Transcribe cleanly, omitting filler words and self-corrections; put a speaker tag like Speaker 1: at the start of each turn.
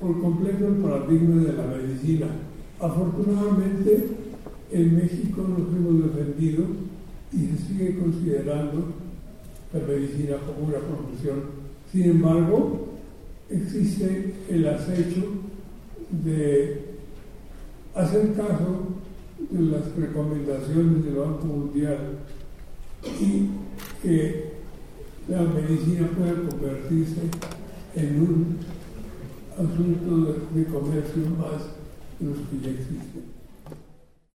Speaker 1: por completo el paradigma de la medicina. Afortunadamente, en México nos hemos defendido y se sigue considerando la medicina como una profesión. Sin embargo, existe el acecho de hacer caso de las recomendaciones del Banco Mundial y que la medicina pueda convertirse en un asunto de comercio más de los que ya existen.